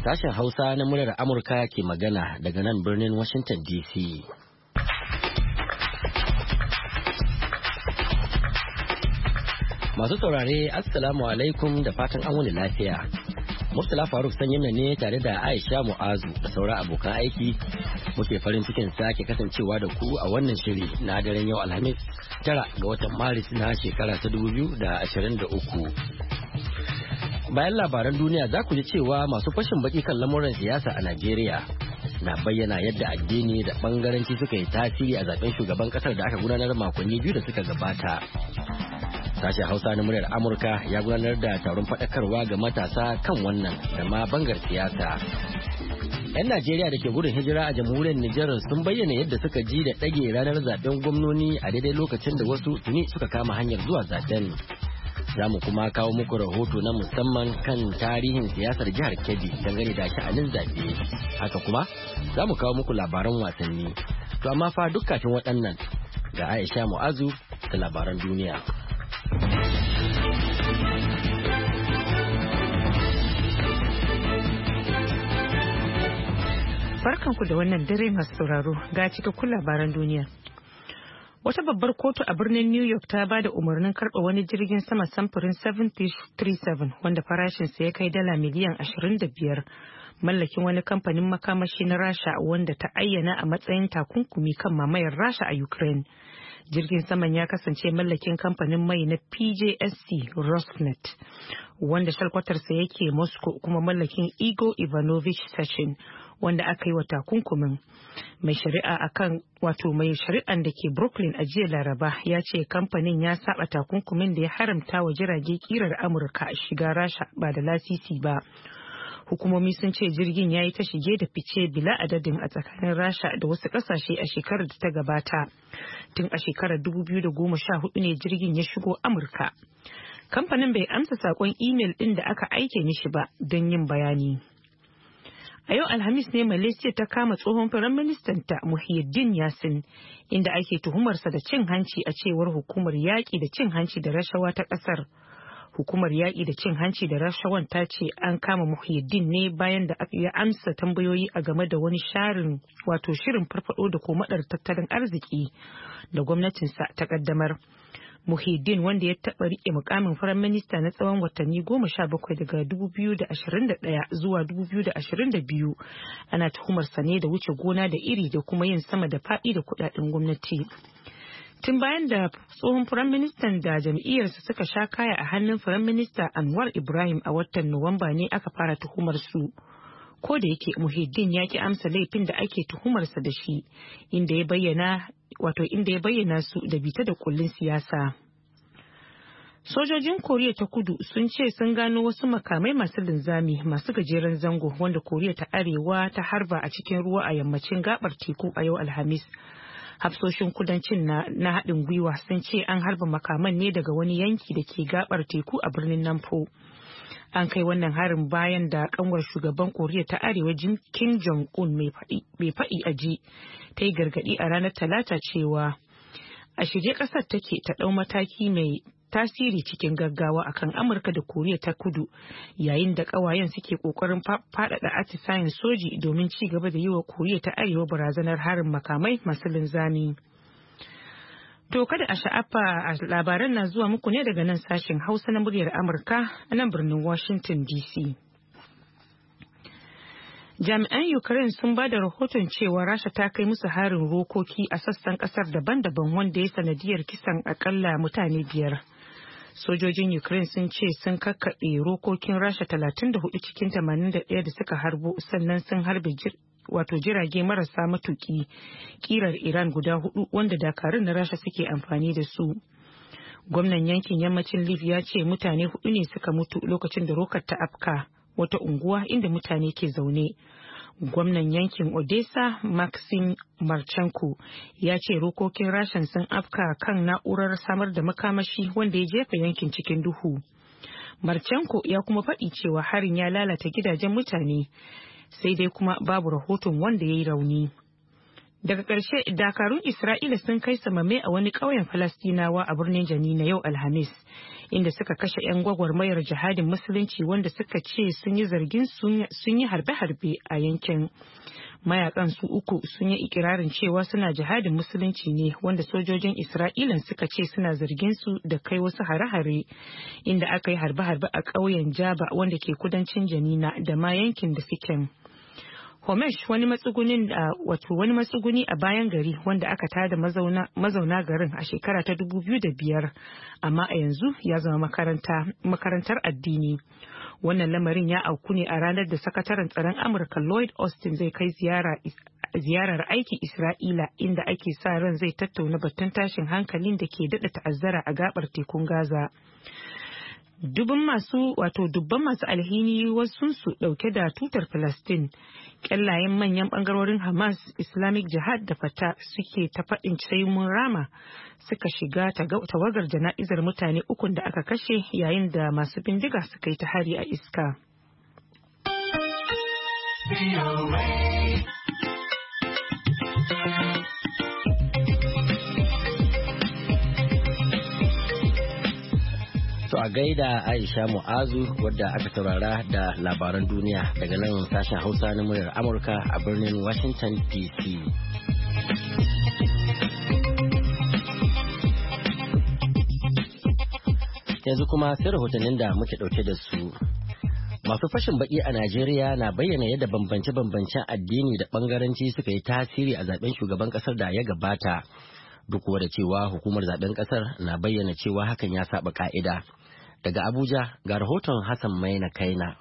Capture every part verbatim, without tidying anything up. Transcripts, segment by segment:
Sashen Hausa na muryar Amurka ke magana daga nan birnin Washington D C. Masu saurare, Assalamu alaikum da fatan an wuni lafiya. Murtala Faruk Sanyin ne tare da Aisha Mu'azu da sauran abokan aiki muke farin cikin sake kasancewa da ku a wannan shiri na daren yau Alhamis tara ga watan Maris na shekara ta dubu biyu da ashirin da uku. Bayan labaran duniya za ku ji cewa masu fashin baki kan lamuran siyasa a Najeriya na bayyana yadda addini da bangaranci suka yi tasiri a zaben shugaban kasar da aka gudanar makonni biyu da suka gabata. Sashen Hausa na muryar Amurka ya gudanar da taron faɗakarwa ga matasa kan wannan da ma bangar siyasa. 'Yan Najeriya da ke gudun hijira a jamhuriyar Nijar sun bayyana yadda suka ji da ɗage ranar zaben gwamnoni a daidai lokacin da wasu tuni suka kama hanyar zuwa zaben. Za mu kuma kawo muku rahoto na musamman kan tarihin siyasar jihar Kebbi dangane da sha'anin zaɓe. Haka kuma za mu kawo muku labaran wasanni. To amma fa duk kafin waɗannan ga Aisha Mu'azu da labaran duniya. Barkanku da wannan dare masu sauraro ga cikakkun labaran duniya. Wata babbar kotu a birnin New York ta ba da umarnin karɓa wani jirgin sama samfurin seven thirty-seven wanda farashinsa ya kai dala miliyan ashirin da biyar, mallakin wani kamfanin makamashi na Rasha wanda ta ayyana a matsayin takunkumi kan mamayar Rasha a Ukraine. Jirgin saman ya kasance mallakin kamfanin mai na P J S C Rosneft, wanda shalkwatarsa yake Moscow, kuma mallakin Igor Ivanovich Sachin, wanda aka yi wa takunkumin. Mai shari'a akan wato mai shari'an da ke Brooklyn a jiya Laraba ya ce kamfanin ya saba takunkumin da ya haramta wa jirage kirar Amurka shiga Rasha ba da lasisi ba. Hukumomi sun ce jirgin ya yi ta shige da fice bila adadin a tsakanin Rasha da wasu kasashe a shekarar da ta gabata. Tun a shekarar dubu biyu da goma sha hudu ne jirgin ya shigo Amurka. Kamfanin bai amsa saƙon imel ɗin da aka aike mishi ba don yin bayani. A yau Alhamis ne Malaysia ta kama tsohon firaministanta Muhyiddin Yassin, inda ake tuhumarsa da cin hanci a cewar hukumar yaƙi da cin hanci da rashawa ta ƙasar. Hukumar yaƙi da cin hanci da rashawan ta ce an kama Muhyiddin ne bayan da ya amsa tambayoyi a game da wani sharin wato shirin farfado da komadar tattalin arziki da gwamnatinsa ta kaddamar. Muhyiddin, wanda ya taɓa riƙe mukamin firaminista na tsawon watanni goma sha bakwai daga dubu biyu da ashirin da ɗaya zuwa dubu biyu da ashirin da biyu, ana tuhumarsa ne da wuce gona da iri da kuma yin sama da faɗi da kuɗaɗen gwamnati. Tun bayan da tsohon firaministan da jam'iyyarsa suka sha kaya a hannun firaminista Anwar Ibrahim a watan Nuwamba ne aka fara tuhumar su. Ko da yake Muhyiddin ya ki amsa laifin da ake tuhumarsa da shi, inda ya bayyana wato inda ya bayyana su da bita da kullun siyasa. Sojojin Koriya ta Kudu sun ce sun gano wasu makamai masu linzami masu gajeren zango wanda Koriya ta Arewa ta harba a cikin ruwa a yammacin gabar teku a yau Alhamis. Hafsoshin kudancin na, na haɗin gwiwa sun ce an harba makaman ne daga wani yanki da ke gabar teku a birnin Nampo. An kai wannan harin bayan da kanwar shugaban Koriya ta Arewa Kim Jong-un mai faɗi a ji ta yi gargaɗi a ranar Talata cewa a shirye ƙasar take ta ɗau mataki mai tasiri cikin gaggawa akan Amurka da Koriya ta Kudu, yayin da ƙawayen suke ƙoƙarin faɗaɗa atisayen soji domin ci gaba da yi wa Koriya ta Arewa barazanar harin makamai masu linzami. To kada a sha'afa, labaran na zuwa muku ne daga nan sashen Hausa na muryar Amurka a nan birnin Washington D C. Jami'an Ukraine sun ba da rahoton cewa Rasha ta kai musu harin rokoki a sassan kasar daban-daban wanda ya sanadiyar kisan akalla mutane biyar. Sojojin Ukraine sun ce sun kakkaɓe rokokin Rasha talatin da hudu cikin tamanin da ɗaya da suka harbo, sannan sun harbe wato jirage marasa matuki kirar Iran guda hudu wanda dakarun na Rasha suke amfani da su. Gwamnan yankin yammacin Lviv ya ce mutane hudu ne suka mutu lokacin da rokar ta afka wata unguwa inda mutane ke zaune. Gwamnan yankin Odessa Maxim Marchenko ya ce rokokin Rashan sun afka kan na'urar samar da makamashi wanda ya jefa yankin cikin duhu. Marchenko ya kuma faɗi cewa harin ya lalata gidajen mutane, sai dai kuma babu rahoton wanda ya yi rauni. Daga ƙarshe dakarun Isra'ila sun kai samame a wani ƙauyen Falastinawa a birnin Janina yau Alhamis, inda suka kashe 'yan gwagwarmayar jihadin musulunci wanda suka ce sun yi zargin sun yi harbe-harbe a yankin. Mayakan su uku sun yi ikirarin cewa suna jihadin musulunci ne, wanda sojojin Isra'ilan suka ce suna zargin su da kai wasu hare-hare, inda aka yi harbe-harbe a ƙauyen Jaba wanda ke kudancin Janina da ma yankin da suke. Homesh wani matsugunin da wato wani matsuguni a bayan gari wanda aka tada mazauna, mazauna garin a shekara ta dubu biyu da biyar, amma a yanzu ya zama makaranta makarantar addini. Wannan lamarin ya auku ne a ranar da sakataren tsaron Amurka Lloyd Austin zai kai ziyara ziyarar aiki Isra'ila, inda ake sa ran zai tattauna batun tashin hankalin da ke daɗa ta'azzara a gabar tekun Gaza. Dubban masu wato dubban masu alhini wasu su dauke da tutar Palestine, kyallayen manyan bangarorin Hamas, Islamic Jihad da Fatah suke ta faɗin sai mun rama, suka shiga tawagar jana'izar mutane ukun da aka kashe yayin da masu bindiga suka yi ta hari a iska. To a gaida Aisha Mu'azu wadda aka saurara da labaran duniya daga nan sashen Hausa na muryar Amurka a birnin Washington D C. Yanzu kuma sai rahotannin da muke ɗauke da su. Masu fashin baki a Najeriya na bayyana yadda bambance-bambancen addini da ɓangaranci suka yi tasiri a zaben shugaban ƙasar da ya gabata. Duk da cewa hukumar zaben ƙasar na bayyana cewa hakan ya saba ka'ida. Daga Abuja ga rahoton Hassan Maina Kaina.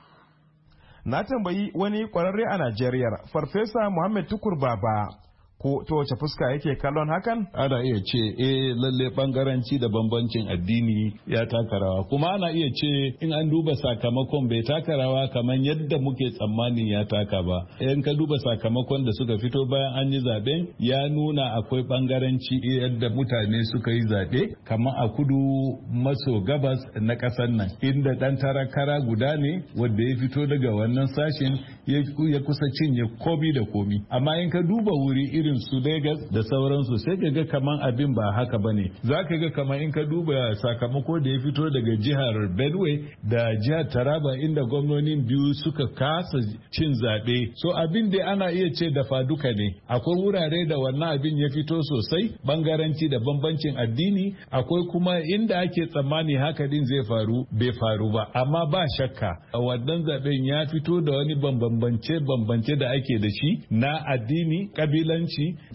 Na tambayi wani kwararre a Najeriya, Farfesa Muhammad Tukur Baba, ko ta wace fuska yake kallon hakan? Ana iya ce eh lalle bangaranci da bambancin addini ya taka rawa, kuma ana iya ce in an duba sakamakon bai taka rawa kamar yadda muke tsammanin ya taka ba. In ka duba sakamakon da suka fito bayan an yi zaben ya nuna akwai bangaranci yadda mutane suka yi zabe, kamar a kudu maso gabas na ƙasar nan inda dan tarakara guda ne wanda ya fito daga wannan sashen ya kusa cinye komi da komi. Amma in ka duba wuri irin irin su Lagos da sauransu sai ka ga kaman abin ba haka bane. Za ka ga kaman in ka duba sakamako da ya fito daga jihar Benue da jihar Taraba inda gwamnonin biyu suka kasa cin zaɓe. So abin da ana iya ce da faduka ne. Akwai wurare da wannan abin ya fito sosai, bangaranci da bambancin addini, akwai kuma inda ake tsammani haka din zai faru bai faru ba. Amma ba shakka a wannan zaɓen ya fito da wani bambance-bambance da ake da shi na addini, kabilanci,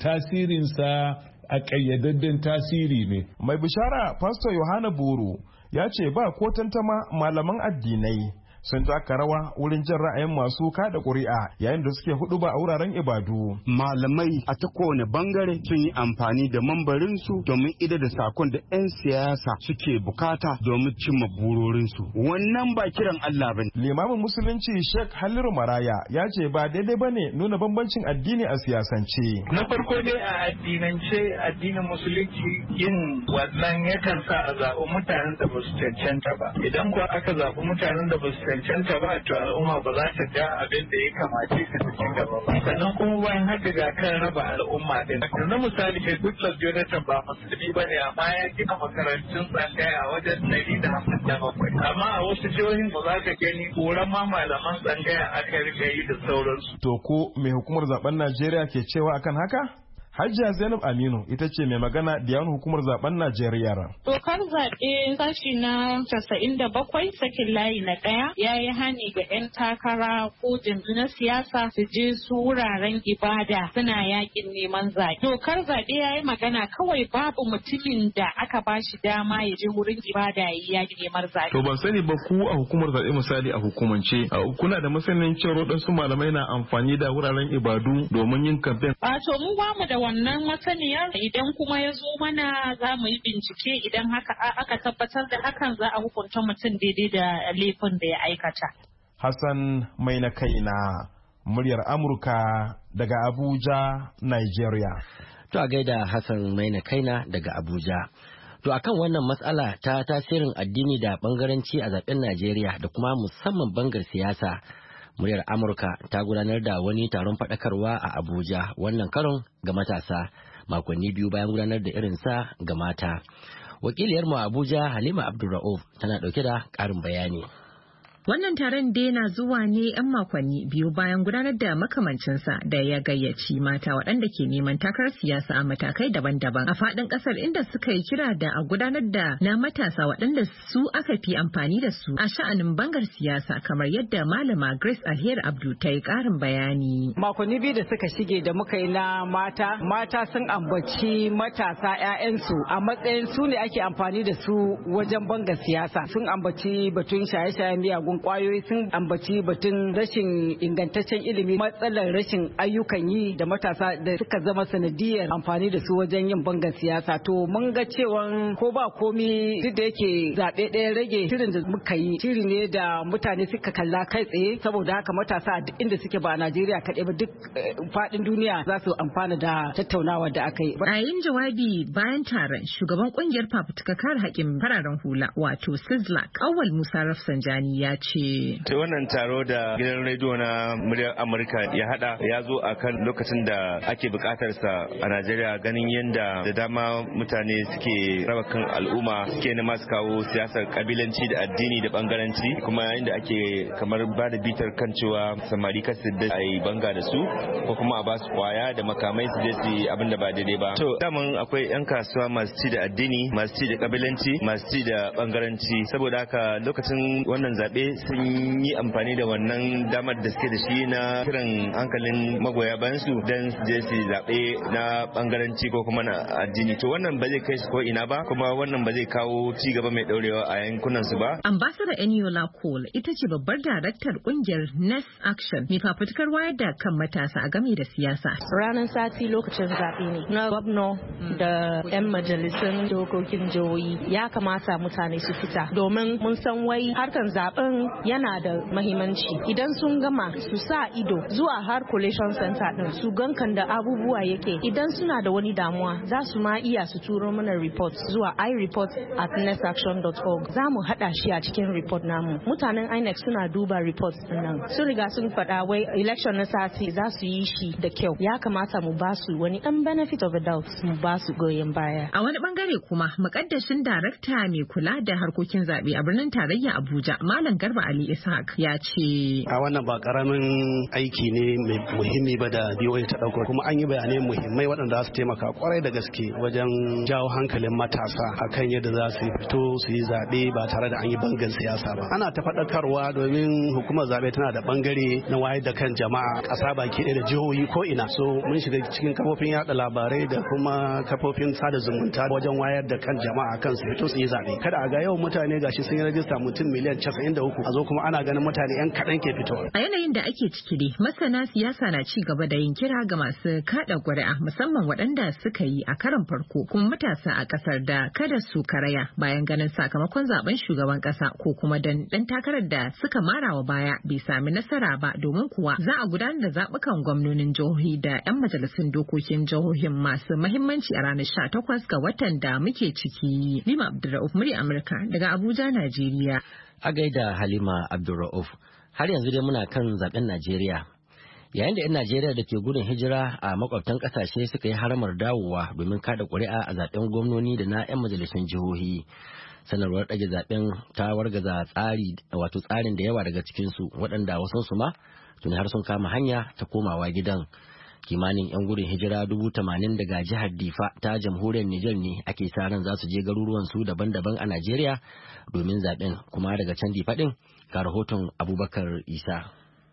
tasirinsa a ƙayyadadden tasiri ne. Mai bishara Pastor Yohana Buru ya ce ba ko tantama malaman addinai sun taka rawa wurin jin ra'ayin masu kada ƙuri'a yayin da suke hudu ba a wuraren ibadu. Malamai a ta kowane bangare sun yi amfani da mambarinsu domin ida da sakon da 'yan siyasa suke bukata domin cimma burorinsu. Wannan ba kiran Allah bane. Limamin musulunci Sheikh Haliru Maraya ya ce ba daidai bane nuna bambancin addini a siyasance. Na farko dai a addinance addinin musulunci yin wannan yakan sa a zaɓi mutanen da ba su cancanta ba. Idan kuwa aka zaɓi mutanen da ba su cancanta ba to al'umma ba za ta ga abin da ya kamace ta ci gaba ba. Sannan kuma bayan haka ga kan raba al'umma din. Na misali ke Goodluck Jonathan ba musulmi ba ne amma ya gina makarantun tsangaya wajen ɗari da hamsin da bakwai. Amma a wasu jihohin ba za ka gani koran ma malaman tsangaya aka riga yi da sauransu. To ko mai hukumar zaben Najeriya ke cewa akan haka? Hajiya Zainab Aminu ita ce mai magana da yawan hukumar zaben Najeriya. Dokar zaɓe sashi na casa'in da bakwai sakin layi na ɗaya ya yi hani ga 'yan takara ko jam'iyyu na siyasa su je su wuraren ibada suna yakin neman zaɓe. Dokar zaɓe ya yi magana kawai babu mutumin da aka ba shi dama ya je wurin ibada ya yi yakin neman zaɓe. To ban sani ba ku a hukumar zaɓe misali a hukumance kuna da masanin cewa waɗansu malamai na amfani da wuraren ibadu domin yin kamfen. A to mu ba mu da wannan masaniyar, idan kuma ya zo mana za mu yi bincike, idan haka aka tabbatar da hakan za a hukunta mutum daidai da laifin da ya aikata. Hassan mai na kaina, muryar Amurka daga Abuja, Nigeria. To a gaida Hassan mai na kaina daga Abuja. To akan wannan matsala ta tasirin addini da bangaranci a zaben Najeriya da kuma musamman bangar siyasa, Muryar Amurka ta gudanar da wani taron faɗakarwa a Abuja wannan karon ga matasa makonni biyu bayan gudanar da irinsa ga mata. Wakiliyarmu a Abuja Halima Abdulra'uf tana ɗauke da ƙarin bayani. Wannan taron dai na zuwa ne 'yan makonni biyu bayan gudanar da makamancinsa da ya gayyaci mata waɗanda ke neman takarar siyasa a matakai daban-daban a faɗin ƙasar, inda suka yi kira da a gudanar da na matasa waɗanda su aka fi amfani da su a sha'anin bangar siyasa, kamar yadda malama Grace Alheri Abdu ta yi ƙarin bayani. Makonni biyu da suka shige da muka yi na mata, mata sun ambaci matasa 'ya'yansu a matsayin su ne ake amfani da su wajen bangar siyasa. Sun ambaci batun shaye-shayen miyagun kwayoyi, sun ambaci batun rashin ingantaccen ilimi, matsalar rashin ayyukan yi da matasa da suka zama sanadiyar amfani da su wajen yin bangar siyasa. To mun ga cewa ko ba komi duk da yake zaɓe ɗaya rage, shirin da muka yi shiri ne da mutane suka kalla kai tsaye, saboda haka matasa a duk inda suke ba a Najeriya kaɗai ba, duk faɗin duniya za su amfana da tattaunawa da aka yi. A yin jawabi bayan taron, shugaban kungiyar fafutuka kare haƙƙin fararen hula wato Sislak Awal Musa Rafsanjani ya ce. Ta wannan taro da gidan rediyo na muryar Amurka ya hada ya zo a kan lokacin da ake bukatar sa a Najeriya, ganin yadda da dama mutane suke raba kan al'umma, suke nema su kawo siyasar kabilanci da addini da bangaranci, kuma yadda ake kamar ba da bitar kan cewa samari kasu da a yi banga da su ko kuma a ba su kwaya da makamai su je su yi abin da ba daidai ba. To daman akwai 'yan kasuwa masu ci da addini, masu ci da kabilanci, masu ci da bangaranci, saboda haka lokacin wannan zaɓe sun yi amfani da wannan damar da suke da shi na kiran hankalin magoya bayan su don su je su zaɓe na bangaranci ko kuma na addini. To wannan ba zai kai su ko ina ba, kuma wannan ba zai kawo ci gaba mai ɗaurewa a yankunan su ba. Ambassador Eniola Cole ita ce babbar daraktar kungiyar Next Action mai fafutukar wayar da kan matasa a game da siyasa. Ranar sati lokacin zaɓe ne na gwamna da 'yan majalisun dokokin jihohi, ya kamata mutane su fita domin mun san wai harkan zaben yana da mahimmanci. Idan sun gama su sa ido zuwa har collation center din su gankan da abubuwa yake, idan suna da wani damuwa za su ma iya su turo mana report zuwa i report at next action dot org. Za mu hada shi a cikin report namu. Mutanen I N E C suna duba reports din nan, sun riga sun faɗa wai election na sati za su yi shi da kyau. Ya kamata mu ba su wani ɗan benefit of a doubt, mu ba su goyon baya. A wani bangare kuma mukaddashin darakta mai kula da harkokin zaɓe a birnin tarayya Abuja, Malam Garba Ali Ishaq ya ce. A wannan ba karamin aiki ne mai muhimmi ba da B O A ta ɗauko, kuma an yi bayanai muhimmai waɗanda za su taimaka kwarai da gaske wajen jawo hankalin matasa akan yadda za su fito su yi zaɓe ba tare da an yi bangan siyasa ba. Ana ta faɗakarwa domin hukumar zaɓe tana da bangare na wayar da kan jama'a ƙasa baki ɗaya da jihohi ko ina. So mun shiga cikin kafofin yaɗa labarai da kuma kafofin sada zumunta wajen wayar da kan jama'a kan su fito su yi zaɓe. Kada a ga yau mutane gashi sun yi rajista mutum miliyan casa'in da uku, a zo kuma ana ganin mutane yan kaɗan ke fitowa. A yanayin da ake ciki dai, masana siyasa na ci gaba da yin kira ga masu kaɗa ƙuri'a, musamman waɗanda suka yi a karon farko, kuma matasa a ƙasar da kada su karaya bayan ganin sakamakon zaben shugaban ƙasa ko kuma dan ɗan takarar da suka mara wa baya bai sami nasara ba, domin kuwa za a gudanar da zaɓukan gwamnonin jihohi da 'yan majalisun dokokin jihohin masu mahimmanci a ranar sha takwas ga watan da muke ciki. Lima Abdulrauf, murya Amurka daga Abuja, Najeriya. A gaida Halima Abdulrauf. Har yanzu dai muna kan zaben Najeriya. Yayin da 'yan Najeriya da ke gudun hijira a makwabtan kasashe suka yi haramar dawowa domin kada ƙuri'a a zaben gwamnoni da na 'yan majalisun jihohi. Sanarwar ɗage zaben ta wargaza tsari wato tsarin da yawa daga cikinsu, waɗanda wasansu ma tuni har sun kama hanya ta komawa gidan. Kimanin 'yan gudun hijira dubu tamanin daga jihar Difa ta jamhuriyar Nijar ne ake sa ran za su je garuruwan su daban-daban a Najeriya domin zaben, kuma daga can Difa din ga rahoton Abubakar Isa.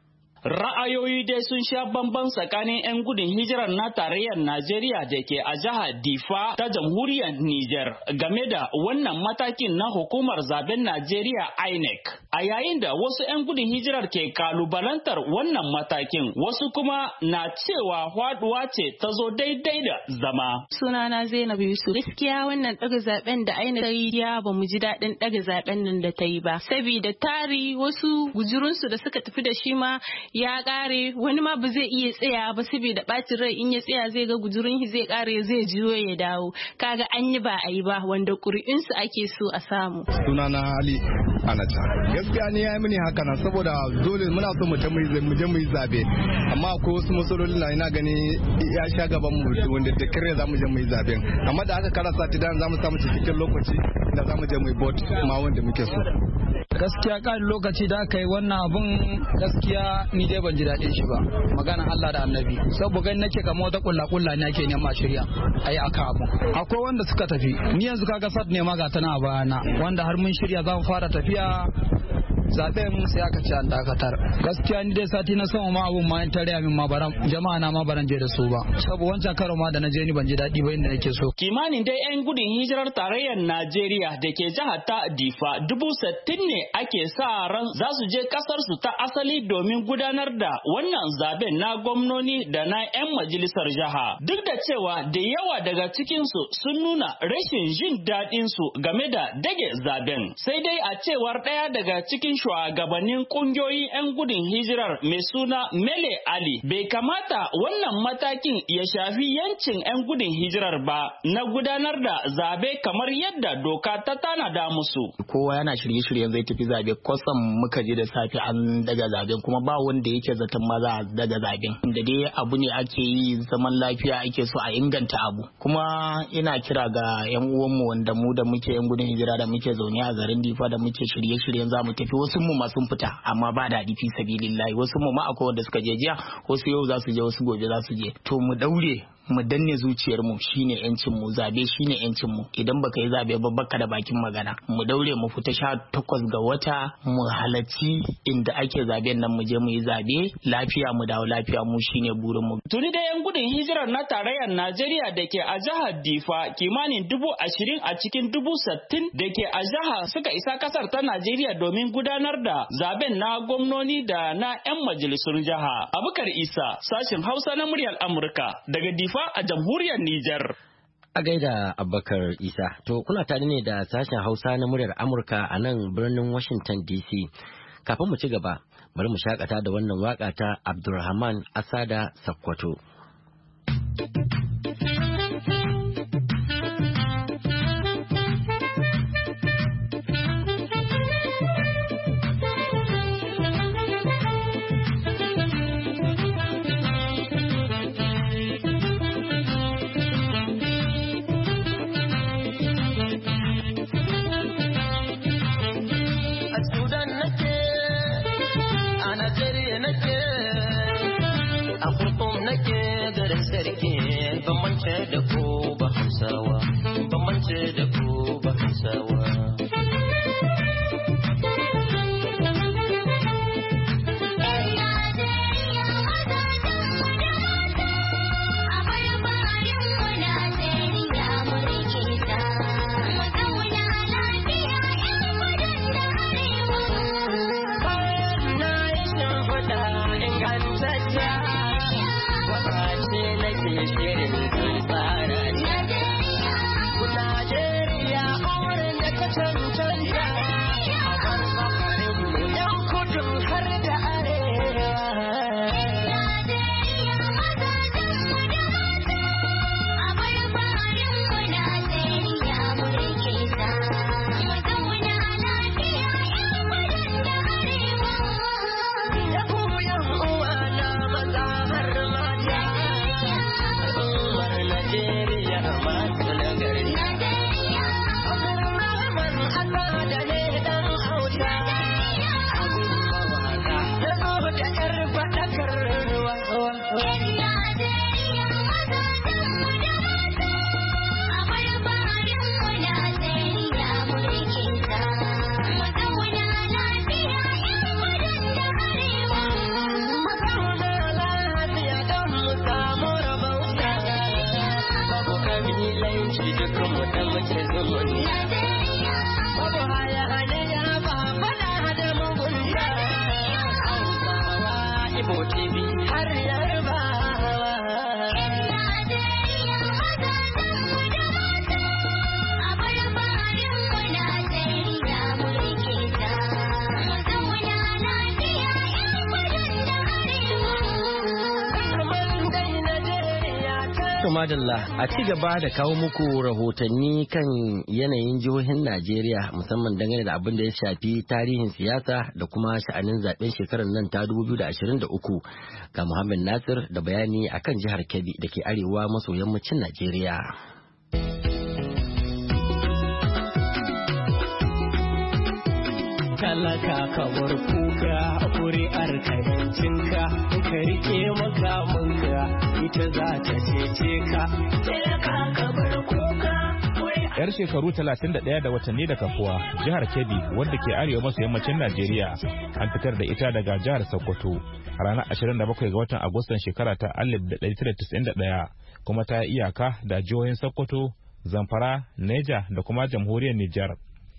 Ra'ayoyi dai sun sha bamban tsakanin 'yan gudun hijirar na tarayyar Najeriya da ke a jihar Difa ta jamhuriyar Nijar game da wannan matakin na hukumar zaben Najeriya I N E C. A yayin da wasu 'yan gudun hijirar ke kalubalantar wannan matakin, wasu kuma na cewa faduwa ce ta zo daidai da zama. Sunana Zainab Yusuf. Gaskiya wannan ɗaga zaben da I N E C ya ba mu ji daɗin ɗaga zaben nan da ta yi ba. Sabida tari wasu gujurunsu da suka tafi da shi ma ya kare wani ma ba zai iya tsaya ba saboda bacin rai in ya tsaya zai ga guzurin shi zai kare zai jiyo ya dawo kaga an yi ba a yi ba wanda ƙuri'un su ake so a samu. Sunana Ali Anata. Gaskiya ni ya yi mini haka nan saboda dole muna so mu je mu yi zabe amma akwai wasu matsaloli na ina gani ya sha gaban mu wanda da kare za mu je mu yi zabe amma da aka kara sati dan za mu samu cikakken lokaci da za mu je mu yi vote ma wanda muke so. Gaskiya kan lokaci da aka yi wannan abun gaskiya ni dai ban ji daɗin shi ba magana Allah da Annabi saboda gani nake kamar wata kulla kulla ne ake nema shirya ayi aka abu akwai wanda suka tafi ni yanzu kaga sad ne ma ga tana a bayana wanda har mun shirya za mu fara tafiya zaben sai aka ci an dakatar gaskiya ni dai sati na sama ma abun ma in tare min ma baran jama'a na ma baran je da su ba saboda wancan karo ma da na je ni ban ji daɗi ba inda nake so. Kimanin dai yan gudun hijirar tarayyar Najeriya da ke jihar ta Difa dubu sittin ne ake sa ran za su je kasar su ta asali domin gudanar da wannan zaben na gwamnoni da na yan majalisar jiha duk da cewa da yawa daga cikin su sun nuna rashin jin daɗin su game da dage zaben sai dai a cewar ɗaya daga cikin shugabannin kungiyoyin 'yan gudun hijirar mai suna Mele Ali bai kamata wannan matakin ya shafi yancin 'yan gudun hijirar ba na gudanar da zabe kamar yadda doka ta tanada musu. Kowa yana shirye-shiryen zai tafi zabe kwasam muka je da safe an daga zaben kuma ba wanda yake zaton ma za a daga zaben da dai abu ne ake yi zaman lafiya ake so a inganta abu kuma ina kira ga 'yan uwanmu wanda mu da muke 'yan gudun hijira da muke zaune a garin Difa da muke shirye-shiryen za mu tafi wasu mu ma sun fita amma ba daɗi fi sabilillahi wasu mu ma akwai wanda suka je jiya wasu yau za su je wasu gobe za su je to mu daure mu danne zuciyar mu shine yancin mu zabe shine yancin mu idan baka yi zabe ba baka da bakin magana mu daure mu fita sha takwas ga wata mu halacci inda ake zaben nan mu je mu yi zabe lafiya mu dawo lafiya mu shine burin mu. Tuni da yan gudun hijirar na tarayyar Najeriya da ke a jihar Difa kimanin dubu ashirin a cikin dubu sittin da ke a jihar suka isa kasar ta Najeriya domin gudanar da zaben na gwamnoni da na yan majalisun jiha. Abubakar Isa sashin Hausa na muryar Amurka daga Difa a jamhuriyar Nijar. A gaida Abubakar Isa, to kuna tare ne da sashen Hausa na muryar Amurka a nan birnin Washington D C. Kafin mu ci gaba, bari mu shakata da wannan waka ta Abdulrahman Asada Sakkwato. Bambance da ko ba Hausawa, bambance da ko ba Hausawa. Madalla a ci gaba da kawo muku rahotanni kan yanayin jihohin Najeriya musamman dangane da abin da ya shafi tarihin siyasa da kuma sha'anin zaben shekarar nan ta dubu biyu da ashirin da uku ga Muhammad Nasir da bayani akan jihar Kebbi da ke arewa maso yammacin Najeriya. Talaka kamar kuka kuri'ar ka yancinka ka rike makamanka ita za ta cece ka. Talaka kamar kuka. Yar shekaru talatin da ɗaya da watanni da kafuwa, jihar Kebbi wadda ke arewa maso yammacin Najeriya an fitar da ita daga jihar Sokoto a ranar ashirin da bakwai ga watan Agustan shekara ta alif da ɗari tara da tis'in da ɗaya kuma ta iyaka da jihohin Sokoto, Zamfara, Neja da kuma jamhuriyar Nijar.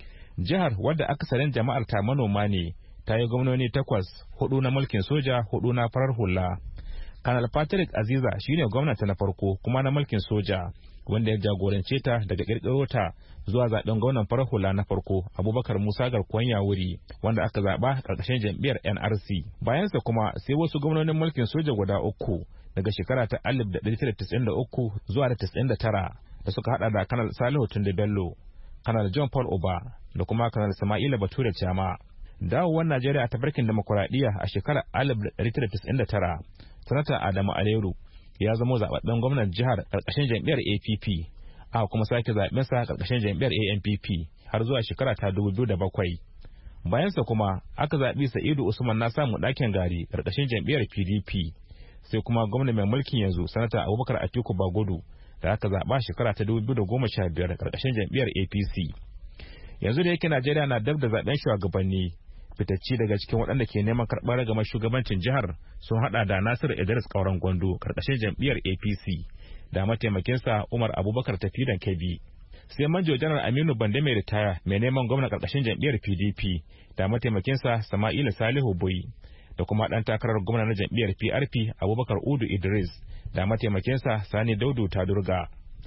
Jihar wadda akasarin jama'ar ta manoma ne ta yi gwamnoni takwas, hudu na mulkin soja, hudu na farar hula. Kanal Patrick Aziza shine gwamnati na farko kuma na mulkin soja wanda ya jagorance ta daga kirkiro ta zuwa zaben gwamnan farar hula na farko Abubakar Musa Garkuwan Yawuri wanda aka zaba karkashin jam'iyyar N R C. Bayansa kuma sai wasu gwamnonin mulkin soja guda uku daga shekara ta alif da ɗari tara da tis'in da uku zuwa da tis'in da tara da suka hada da Kanal Salihu Tunde Bello, Kanal John Paul Oba da kuma Kanal Sama'ila Bature Chama. Dawowar Najeriya a tafarkin demokuraɗiyya a shekarar alif da ɗari tara da tis'in da tara, Sanata Adamu Aleru ya zama zaɓaɓɓen gwamnan jihar ƙarƙashin jam'iyyar A P P, aka kuma sake zaɓen sa ƙarƙashin jam'iyyar A N P P har zuwa shekara ta dubu biyu da bakwai. Bayansa kuma aka zaɓi Sa'idu Usman na samu ɗakin gari ƙarƙashin jam'iyyar P D P, sai kuma gwamna mai mulkin yanzu Sanata Abubakar Atiku Bagudu da aka zaɓa shekara ta dubu biyu da goma sha biyar ƙarƙashin jam'iyyar A P C. Yanzu da yake Najeriya na dab da zaɓen shugabanni, fitacci daga cikin waɗanda ke neman karɓar ragamar shugabancin jihar sun haɗa da Nasiru Idris Kauran Gondo karkashin jam'iyyar A P C da mataimakinsa Umar Abubakar Tafidan Kebbi, sai Manjo Janar Aminu Bande mai ritaya mai neman gwamna karkashin jam'iyyar P D P da mataimakinsa Sama'ila Salihu Boyi da kuma ɗan takarar gwamna na jam'iyyar P R P Abubakar Udu Idris da mataimakinsa Sani Daudu Tadurga.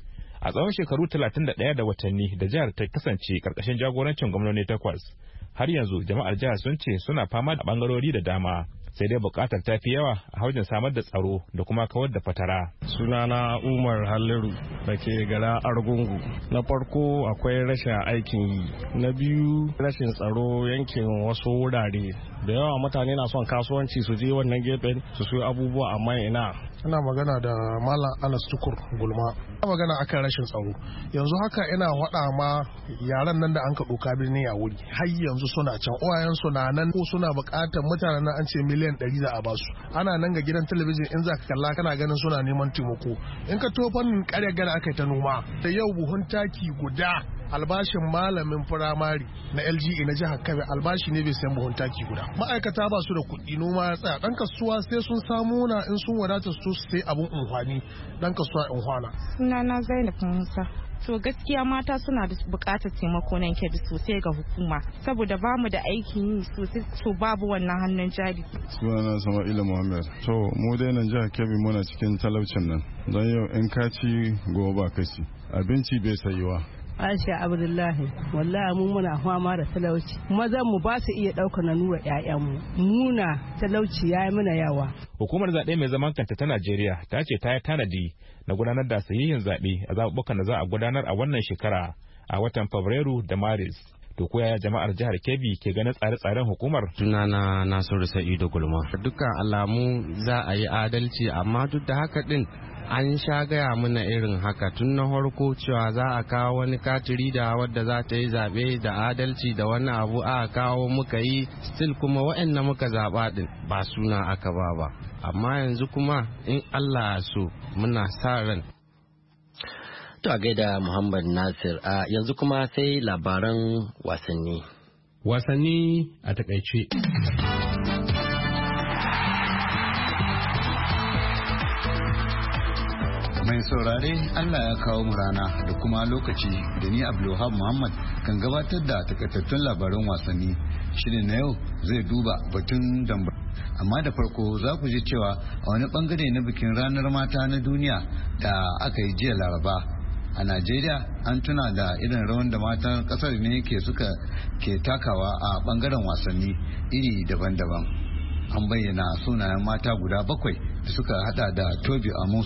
A tsawon shekaru talatin da ɗaya da watanni da jihar ta kasance karkashin jagorancin gwamnoni takwas, har yanzu jama'ar jihar sun ce suna fama da bangarori da dama, sai dai bukatar ta fi yawa a haujin samar da tsaro da kuma kawar da fatara. Sunana Umar Halliru da ke gara Argungu. Na farko akwai rashin aikin yi, na biyu rashin tsaro yankin wasu wurare. Da yawa mutane na son kasuwanci su je wannan gefen su siyo abubuwa amma ina. Ina magana da Malam Anas Tukur Gulma. Ina magana akan rashin tsaro. Yanzu haka ina faɗa ma yaran nan da an ka ɗauka birni a wuri. Har yanzu suna can, uwayen su na nan ko suna buƙatar mutanen nan an ce miliyan ɗari za a ba su. Ana nan ga gidan talabijin in za ka kalla kana ganin suna neman taimako. In ka to fannin ƙarya gada aka yi ta noma. Da yau buhun taki guda albashin malamin firamare na L G A na jihar Kebbi albashi ne bai sayan buhun taki guda. Ma'aikata ba su da kuɗi, noma ya tsaya. Ɗan kasuwa sai sun samu na in sun wadata su sai abun unhwani. Ɗan kasuwa unhwana. Sunana Zainab Musa. To gaskiya mata suna da bukatar taimako nan Kebbi sosai ga hukuma saboda ba mu da aikin yi sosai, to babu wannan hannun jari. Sunana Sama'ila Muhammad. To mu dai nan jihar Kebbi muna cikin talaucin nan. Don yau in ka ci gobe ba kashi. Abinci bai sayuwa. Aisha Abdullahi, wallahi mu muna fama da talauci. Mazan mu ba su iya ɗaukar na nura ƴaƴanmu. Muna talauci yayi mana yawa. Hukumar zaɓe mai zaman kanta ta Najeriya ta ce ta yi tanadi na gudanar da sayayyen zaɓe a zaɓuɓɓukan da za a gudanar a wannan shekara a watan Fabrairu da Maris. To ko yaya jama'ar jihar Kebbi ke ganin tsare-tsaren hukumar? Sunana Nasiru Sa'idu Gulma. Dukkan alamu za a yi adalci amma duk da haka din an sha gaya mana irin haka tun na farko cewa za a kawo wani katiri da wadda za ta yi zaɓe da adalci da wani abu a kawo muka yi still kuma waɗanda muka zaɓa din ba suna aka ba ba, amma yanzu kuma in Allah so muna sa ran. To a gaida Muhammad Nasir, a yanzu kuma sai labaran wasanni. Wasanni a takaice. Mai saurare Allah ya kawo mu rana da kuma lokaci da ni Abdulwahab Muhammad kan gabatar da takaitattun labaran wasanni. Shirin na yau zai duba batun damba. Amma da farko za ku ji cewa a wani bangare na bikin ranar mata na duniya da aka yi jiya Laraba a Najeriya an tuna da irin rawan da matan kasar ne ke suka ke takawa a bangaren wasanni iri daban-daban. An bayyana sunayen mata guda bakwai da suka hada da Tobi Amusun,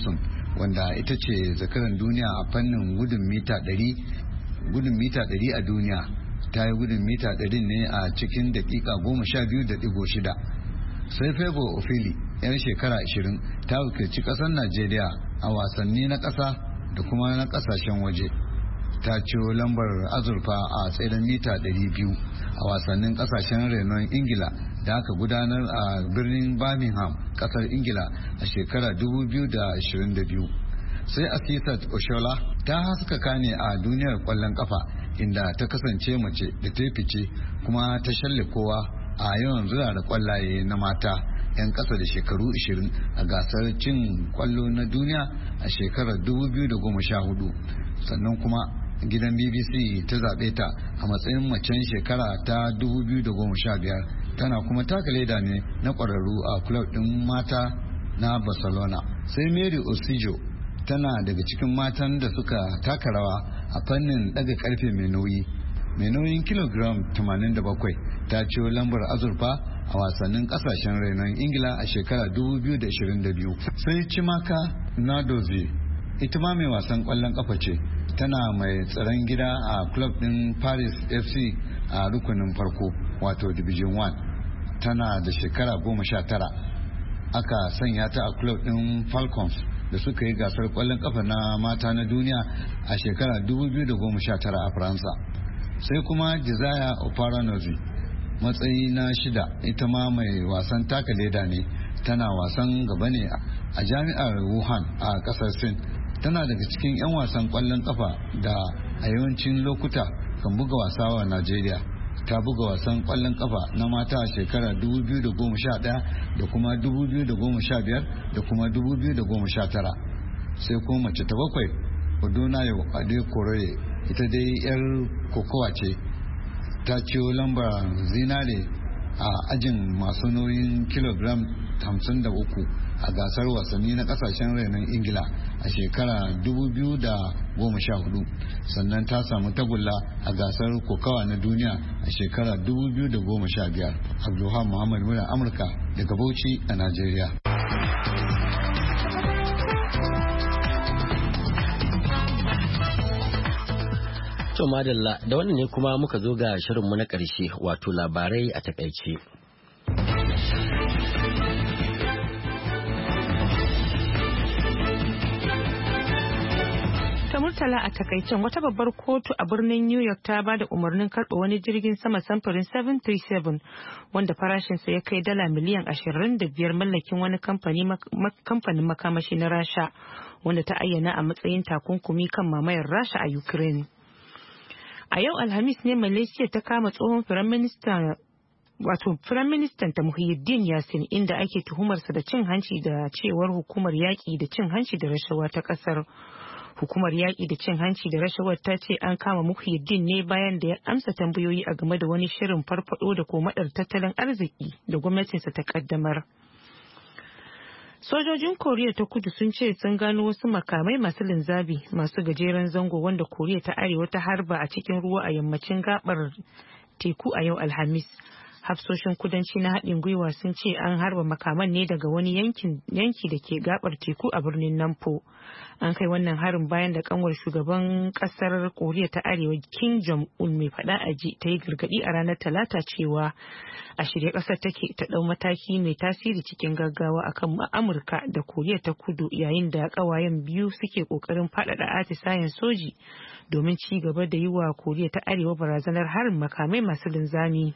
wanda ita ce zakaran duniya a fannin gudun mita ɗari gudun mita ɗari a duniya. Ta yi gudun mita ɗari ne a cikin daƙiƙa goma sha biyu da ɗigo shida. Sai Favour Ofili, 'yar shekara ashirin, ta wakilci ƙasar Najeriya a wasanni na ƙasa da kuma na ƙasashen waje. Ta ciyo lambar azurfa a tseren mita ɗari biyu a wasannin ƙasashen renon Ingila da aka gudanar a birnin Birmingham, ƙasar Ingila a shekara dubu biyu da ashirin da biyu. Sai Asisat Oshola ta haskaka ne a duniyar ƙwallon ƙafa inda ta kasance mace da ta fice kuma ta shalle kowa a yawan zura da kwallaye na mata 'yan ƙasa da shekaru ashirin a gasar cin kwallo na duniya a shekarar dubu biyu da goma sha hudu. Sannan kuma gidan B B C ta zaɓe ta a matsayin macen shekara ta dubu biyu da goma sha biyar. Tana kuma taka leda ne na ƙwararru a club ɗin mata na Barcelona. Sai Mary Osijo tana daga cikin matan da suka taka rawa a fannin ɗaga ƙarfe mai nauyi mai nauyin kilogram tamanin da bakwai. Ta ciyo lambar azurfa a wasannin kasashen renon Ingila a shekara dubu biyu da ashirin da biyu. Sai Chimaka Nadozie, ita ma mai wasan kwallon kafa ce, tana mai tsaron gida a club din Paris F C a rukunin farko wato Division one. Tana da shekara goma sha tara. Aka sanya ta a club din Falcons da suka yi gasar kwallon kafa na mata na duniya a shekara dubu biyu da goma sha tara a Faransa. Sai kuma Desire Oparanozi, matsayi na shida, ita ma mai wasan taka leda ne, tana wasan gaba ne a jami'ar Wuhan a kasar Sin. Tana daga cikin 'yan wasan kwallon kafa da a yawancin lokuta kan buga wasa wa Najeriya. Ta buga wasan kwallon kafa na mata a shekara dubu biyu da goma sha ɗaya da kuma dubu biyu da goma sha biyar da kuma dubu biyu da goma sha tara. Sai kuma mace ta bakwai, Odunayo Adekorore, ita dai 'yar kokowa ce. Ta ciyo lambar zinare a ajin masu nauyin kilogram hamsin da uku a gasar wasanni na kasashen renon Ingila a shekara dubu biyu da goma sha hudu. Sannan ta samu tagulla a gasar kokawa na duniya a shekara dubu biyu da goma sha biyar. Abdulhamid Muhammad Mura, Amurka, daga Bauchi a Najeriya. To madalla, da wannan ne kuma muka zo ga shirinmu na ƙarshe, wato labarai a takaice. Ta Murtala, a takaicen wata babbar kotu a birnin New York ta ba da umarnin karɓa wani jirgin sama samfurin seven thirty-seven wanda farashinsa ya kai dala miliyan ashirin da biyar mallakin wani kamfanin makamashi na Rasha wanda ta ayyana a matsayin takunkumi kan mamayar Rasha a Ukraine. A yau Alhamis ne Malaysia ta kama tsohon firaministan wato firaministan ta Muhyiddin Yassin inda ake tuhumarsa da cin hanci da cewar hukumar yaƙi da cin hanci da rashawa ta ƙasar. Hukumar yaƙi da cin hanci da rashawar ta ce an kama Muhyiddin ne bayan da ya amsa tambayoyi a game da wani shirin farfado da komadar tattalin arziki da gwamnatinsa ta kaddamar. Sojojin Koriya ta Kudu sun ce sun gano wasu makamai masu linzabi masu gajeren zango wanda Koriya ta Arewa ta harba a cikin ruwa a yammacin gabar teku a yau Alhamis. Hafsoshin kudanci na haɗin gwiwa sun ce an harba makaman ne daga wani yanki da ke gabar teku a birnin Nampo. An kai wannan harin bayan da kanwar shugaban kasar Koriya ta Arewa Kim Jong-un mai faɗa a ji ta yi gargaɗi a ranar Talata cewa a shirye ƙasar take ta ɗau mataki mai tasiri cikin gaggawa akan Amurka da Koriya ta Kudu yayin da ƙawayen biyu suke ƙoƙarin faɗaɗa atisayen soji domin ci gaba da yi wa Koriya ta Arewa barazanar harin makamai masu linzami.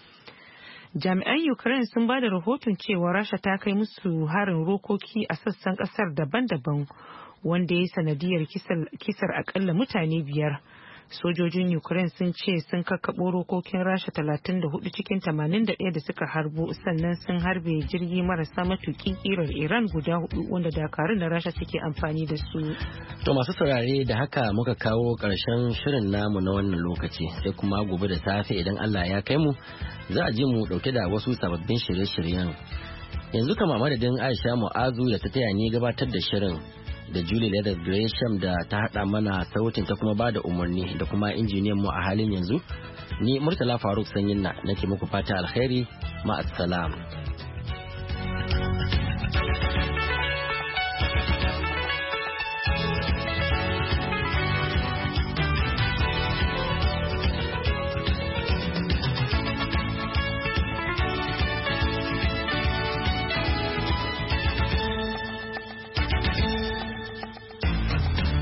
Jami'an Ukraine sun ba da rahoton cewa Rasha ta kai musu harin rokoki a sassan kasar daban-daban wanda ya yi sanadiyar kisar akalla mutane biyar. Sojojin Ukraine sun ce sun kakkaɓo rokokin Rasha talatin da hudu cikin tamanin da ɗaya da suka harbo, sannan sun harbe jirgi marasa matuƙi ƙirar Iran guda hudu wanda dakarun na Rasha suke amfani da su. To masu saurare, da haka muka kawo ƙarshen shirin namu na wannan lokaci, sai kuma gobe da safe idan Allah ya kai mu za a ji mu ɗauke da wasu sababbin shirye-shiryen. Yanzu kama madadin Aisha Mu'azu da ta taya ni gabatar da shirin, da Julie Leather Gresham da ta haɗa mana sautin ta kuma ba da umarni, da kuma injiniyan mu a halin yanzu, ni Murtala Faruk Sanyinna nake muku fata alkhairi, ma'assalam.